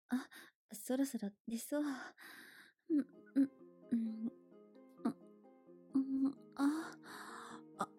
あ、そろそろ出そう。うん、うん、うん、うん、あ、あ、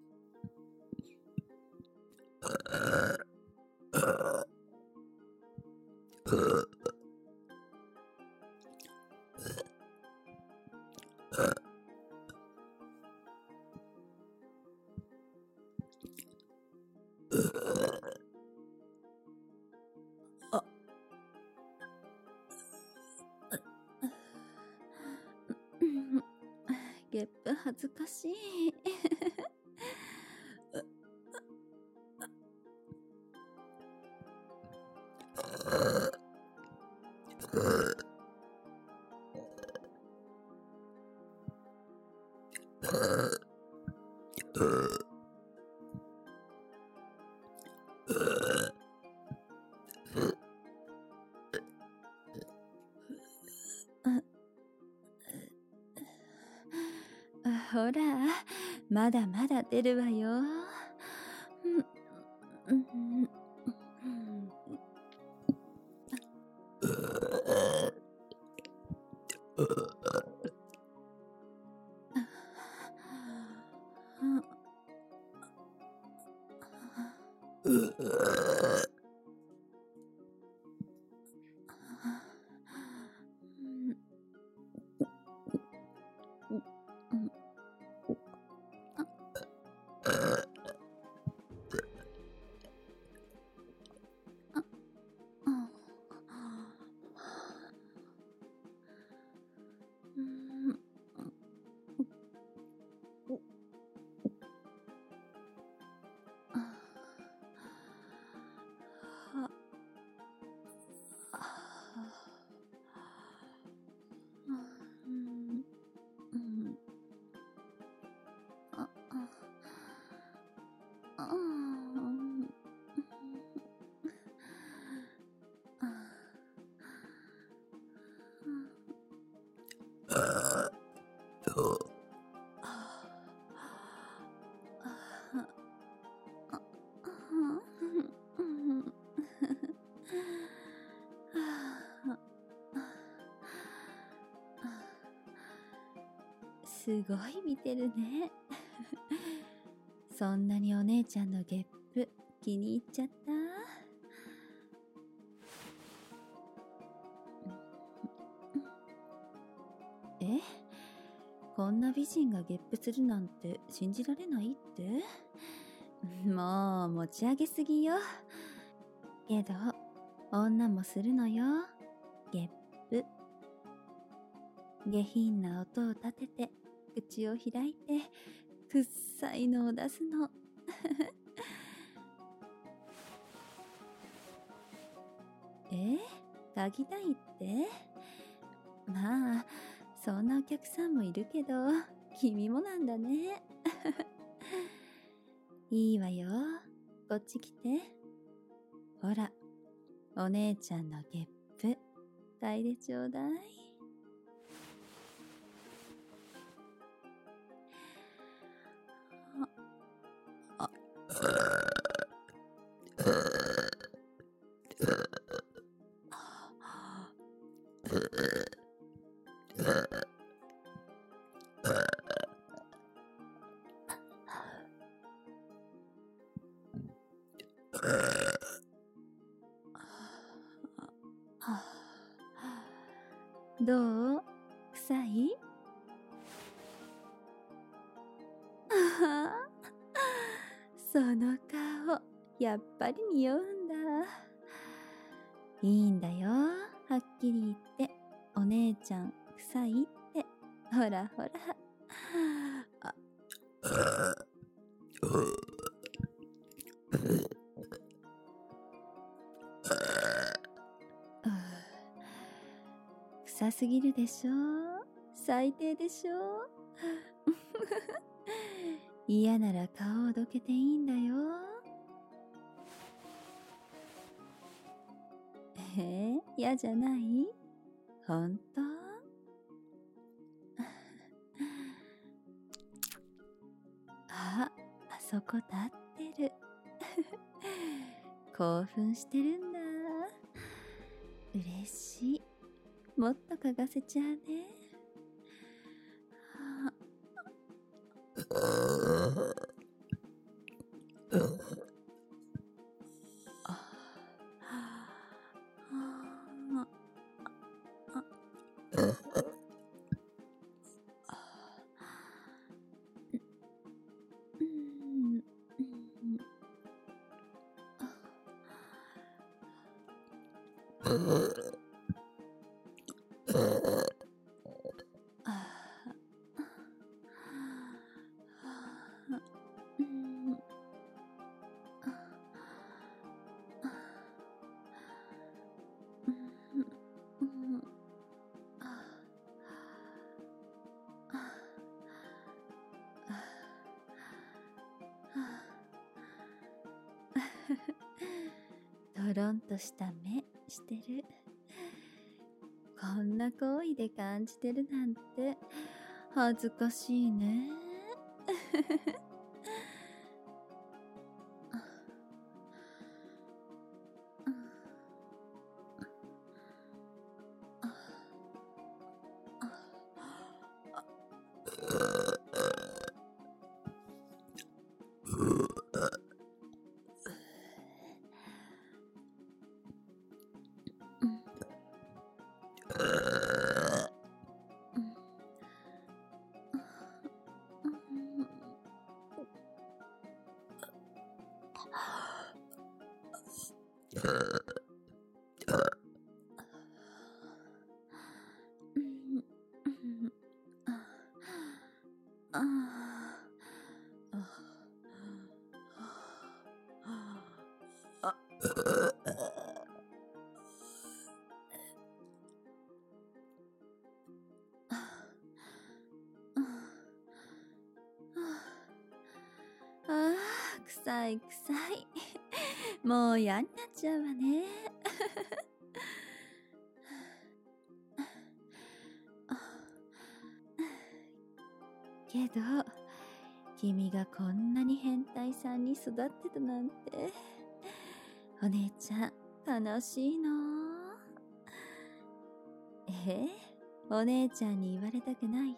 あ、うん、ゲップ恥ずかしい。ほら、まだまだ出るわよ。うん、うん、すごい見てるね。そんなにお姉ちゃんのゲップ気に入っちゃった？え？こんな美人がゲップするなんて信じられないって？もう持ち上げすぎよ。けど女もするのよ、ゲップ。下品な音を立てて口を開いてくっさいのを出すの。嗅ぎたいって？まあそんなお客さんもいるけど、君もなんだね。いいわよ、こっち来て。ほら、お姉ちゃんのゲップ嗅いでちょうだい。あ、どう？臭い？その顔、やっぱり匂うんだ。いいんだよ、はっきり言って。お姉ちゃん臭いって。ほらほら。あ、臭すぎるでしょ。最低でしょ。嫌なら顔をどけていいんだよ。嫌じゃない？ほんと？あそこ立ってる。興奮してるんだ。嬉嬉しい。もっと嗅がせちゃうね。トロンとした目してる。こんな行為で感じてるなんて恥ずかしいね。臭い臭い。もう嫌になっちゃうわね。けど、君がこんなに変態さんに育ってたなんて、お姉ちゃん悲しいの。お姉ちゃんに言われたくないって？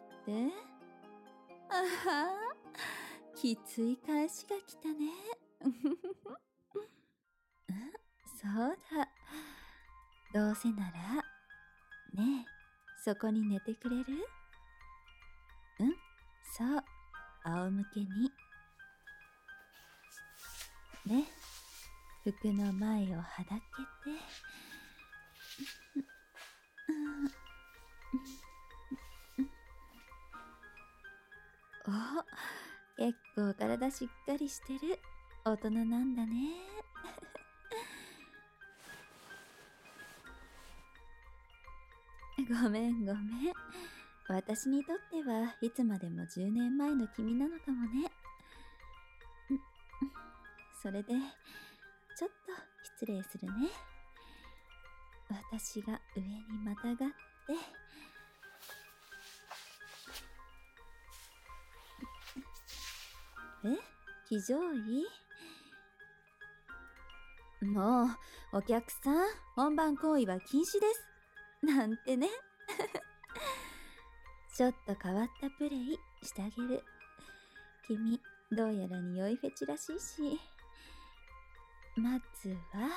あはー、きつい返しが来たね。そうだ。どうせなら、ねえ、そこに寝てくれる？そう、仰向けに。ね、服の前をはだけて。お、結構体しっかりしてる。大人なんだね。ごめんごめん。私にとってはいつまでも10年前の君なのかもね。それで、ちょっと失礼するね。私が上にまたがって、騎乗位？もう、お客さん、本番行為は禁止です。なんてね。ちょっと変わったプレイしてあげる。君、どうやら匂いフェチらしいし。まずは、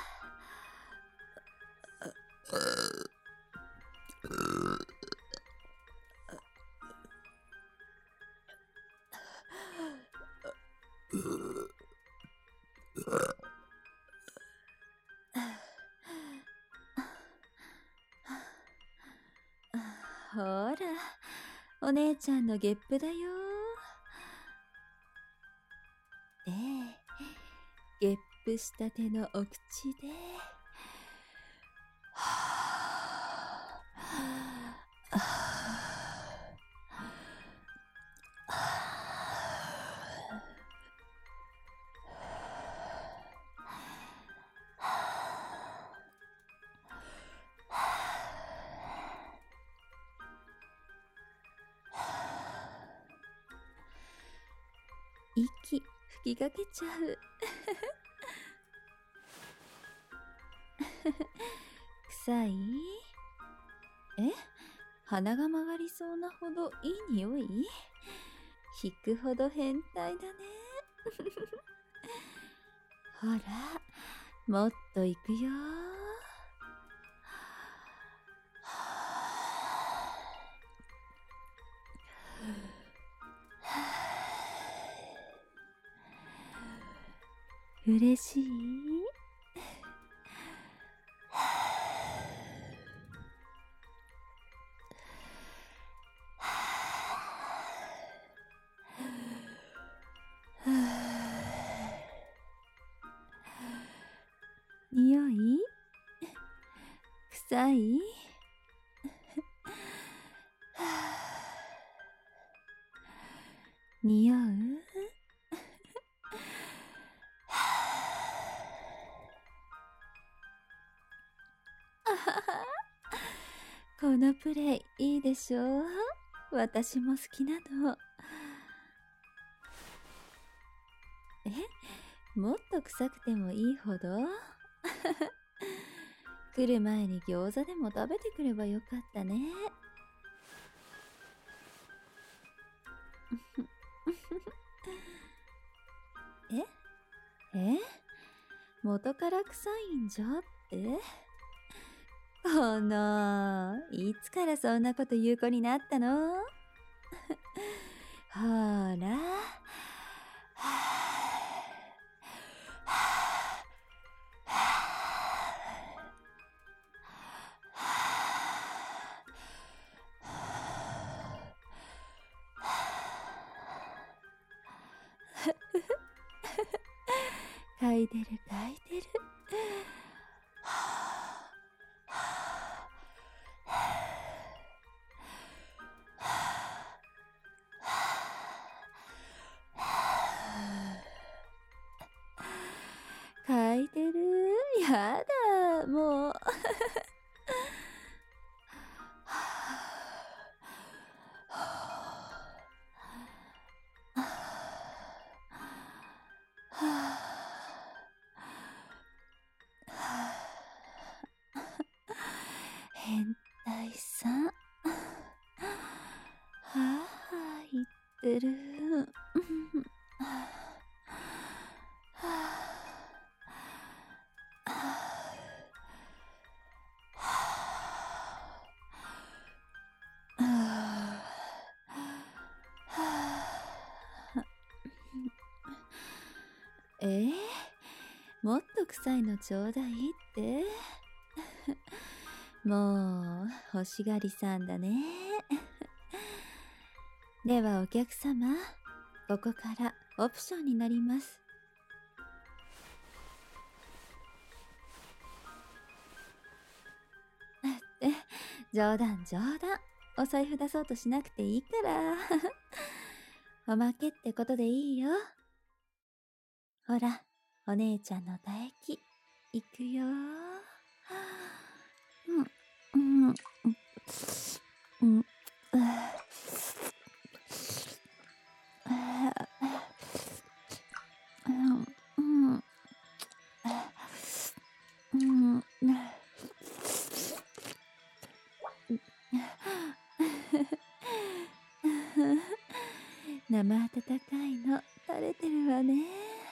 ほら、お姉ちゃんのゲップだよ。で、ゲップしたてのお口で、息吹きかけちゃう。臭い？ え、鼻が曲がりそうなほどいい匂い？引くほど変態だね。ほら、もっと行くよ。嬉しい？匂い？臭い？匂う？このプレイいいでしょう？私も好きなの。もっと臭くてもいいほど？来る前に餃子でも食べてくればよかったね。え元から臭いんじゃって？いつからそんなこと言う子になったの？ほら。嗅いでる嗅いでる。嗅いでる。やだ、もう。変態さん。はあ、言ってる。もっと臭いのちょうだいって？もう欲しがりさんだね。ではお客様、ここからオプションになります。冗談冗談。お財布出そうとしなくていいから。おまけってことでいいよ。ほら、お姉ちゃんの唾液、いくよ。生温かいの垂れてるわね。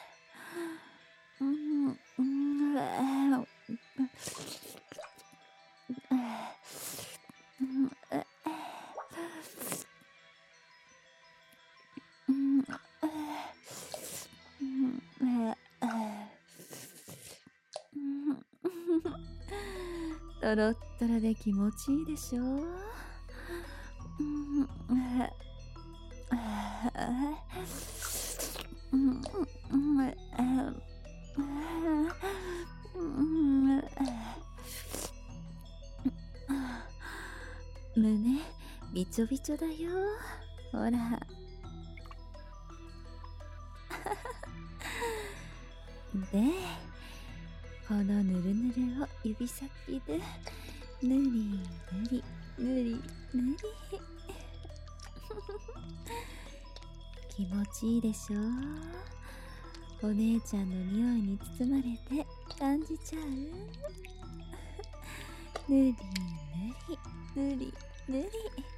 トロットロで気持ちいいでしょ？胸びちょびちょだよ。ほら。で、このぬるぬるを指先でぬりぬりぬりぬり。気持ちいいでしょ？お姉ちゃんの匂いに包まれて感じちゃう？ぬりぬり。 ぬりぬり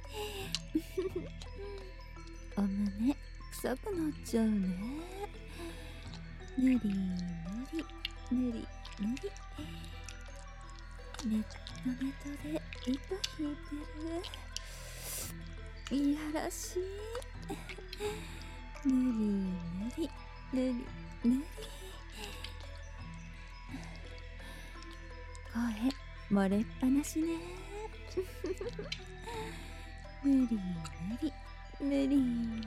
お胸臭くなっちゃうね。ぬりぬりぬりぬりネットネトで糸引いてる。いやらしい。ぬりぬりぬりぬり声漏れっぱなしね。ぬりぬりぬりぬり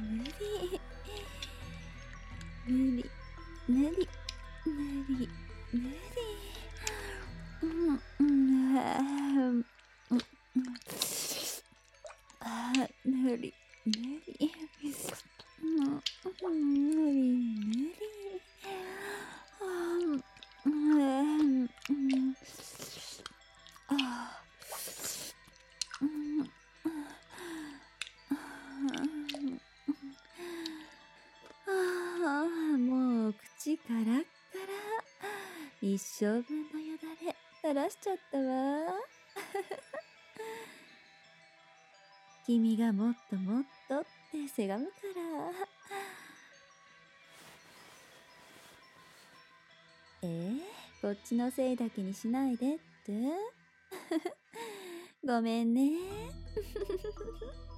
ぬりぬりぬりぬりぬりぬりもう口カラッカラ。一生分のよだれ垂らしちゃったわ。君がもっともっとってせがむから。こっちのせいだけにしないでって。ごめんね。